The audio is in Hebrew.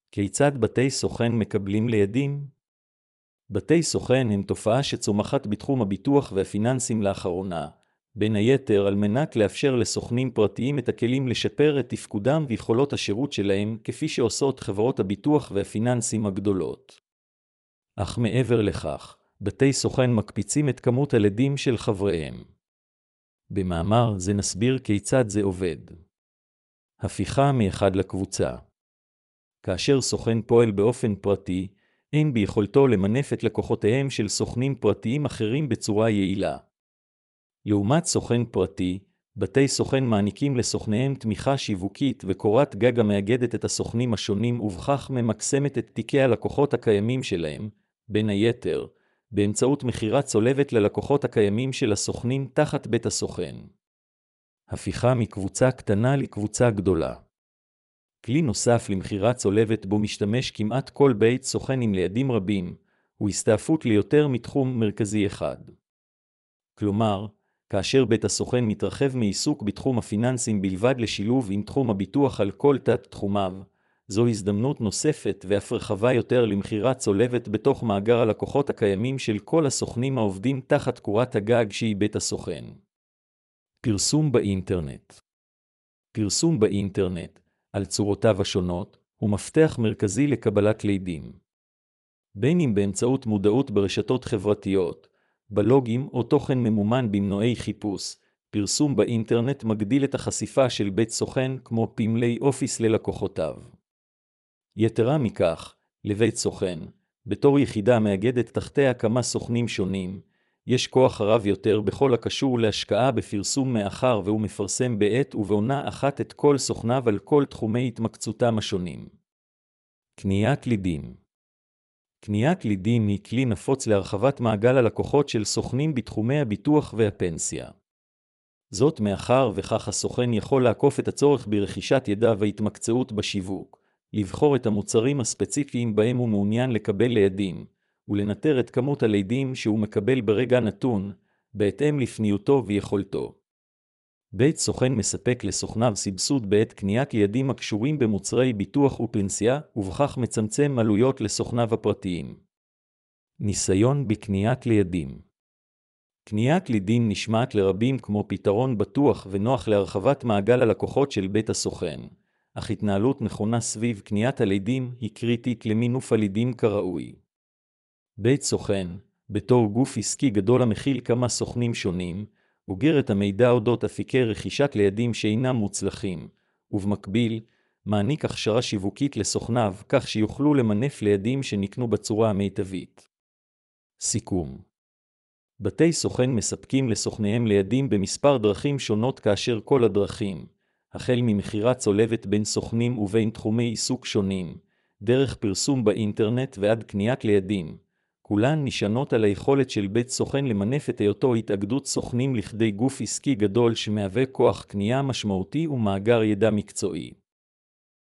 כיצד בתי סוכן מקבלים לידים? בתי סוכן הם תופעה שצומחת בתחום הביטוח והפיננסים לאחרונה, בין היתר על מנת לאפשר לסוכנים פרטיים את הכלים לשפר את תפקודם ויכולות השירות שלהם, כפי שעושות חברות הביטוח והפיננסים הגדולות. אך מעבר לכך, בתי סוכן מקפיצים את כמות הלידים של חבריהם. במאמר זה נסביר כיצד זה עובד. הפיכה מאחד לקבוצה. כאשר סוכן פועל באופן פרטי, אין ביכולתו למנף את לקוחותיהם של סוכנים פרטיים אחרים בצורה יעילה. לעומת סוכן פרטי, בתי סוכן מעניקים לסוכניהם תמיכה שיווקית וקורת גג המאגדת את הסוכנים השונים ובכך ממקסמת את תיקי הלקוחות הקיימים שלהם, בין היתר, באמצעות מחירה צולבת ללקוחות הקיימים של הסוכנים תחת בית הסוכן. הפיכה מקבוצה קטנה לקבוצה גדולה. כלי נוסף למחירה צולבת בו משתמש כמעט כל בית סוכן עם לידים רבים, הוא הסתעפות ליותר מתחום מרכזי אחד. כלומר, כאשר בית הסוכן מתרחב מעיסוק בתחום הפיננסים בלבד לשילוב עם תחום הביטוח על כל תת תחומיו, זו הזדמנות נוספת ואף רחבה יותר למחירה צולבת בתוך מאגר הלקוחות הקיימים של כל הסוכנים העובדים תחת קורת הגג שהיא בית הסוכן. פרסום באינטרנט. פרסום באינטרנט, על צורותיו השונות, הוא מפתח מרכזי לקבלת לידים. בין אם באמצעות מודעות ברשתות חברתיות, בלוגים או תוכן ממומן במנועי חיפוש, פרסום באינטרנט מגדיל את החשיפה של בית סוכן כמו פמלי אופיס ללקוחותיו. יתרה מכך, לבית סוכן, בתור יחידה מאגדת תחתיה כמה סוכנים שונים, יש כוח רב יותר בכל הקשור להשקעה בפרסום מאחר והוא מפרסם בעת ובעונה אחת את כל סוכניו על כל תחומי התמקצותם השונים. קניית לידים. קניית לידים היא כלי נפוץ להרחבת מעגל הלקוחות של סוכנים בתחומי הביטוח והפנסיה. זאת מאחר וכך הסוכן יכול לעקוף את הצורך ברכישת ידע והתמקצעות בשיווק, לבחור את המוצרים הספציפיים בהם הוא מעוניין לקבל לידים, ולנטר את כמות הלידים שהוא מקבל ברגע נתון, בהתאם לפניותו ויכולתו. בית סוכן מספק לסוכניו סבסוד בעת קניית לידים הקשורים במוצרי ביטוח ופנסיה, ובכך מצמצם עלויות לסוכניו הפרטיים. ניסיון בקניית לידים. קניית לידים נשמעת לרבים כמו פתרון בטוח ונוח להרחבת מעגל הלקוחות של בית הסוכן, אך התנהלות נכונה סביב קניית הלידים היא קריטית למינוף הלידים כראוי. בית סוכן, בתור גוף עסקי גדול המכיל כמה סוכנים שונים, אוגר את המידע אודות אפיקי רכישת לידים שאינם מוצלחים, ובמקביל, מעניק הכשרה שיווקית לסוכניו כך שיוכלו למנף לידים שנקנו בצורה המיטבית. סיכום. בתי סוכן מספקים לסוכניהם לידים במספר דרכים שונות כאשר כל הדרכים, החל ממחירה צולבת בין סוכנים ובין תחומי עיסוק שונים, דרך פרסום באינטרנט ועד קניית לידים, כולן נשענות על היכולת של בית סוכן למנף את היותו התאגדות סוכנים לכדי גוף עסקי גדול שמהווה כוח קנייה משמעותי ומאגר ידע מקצועי.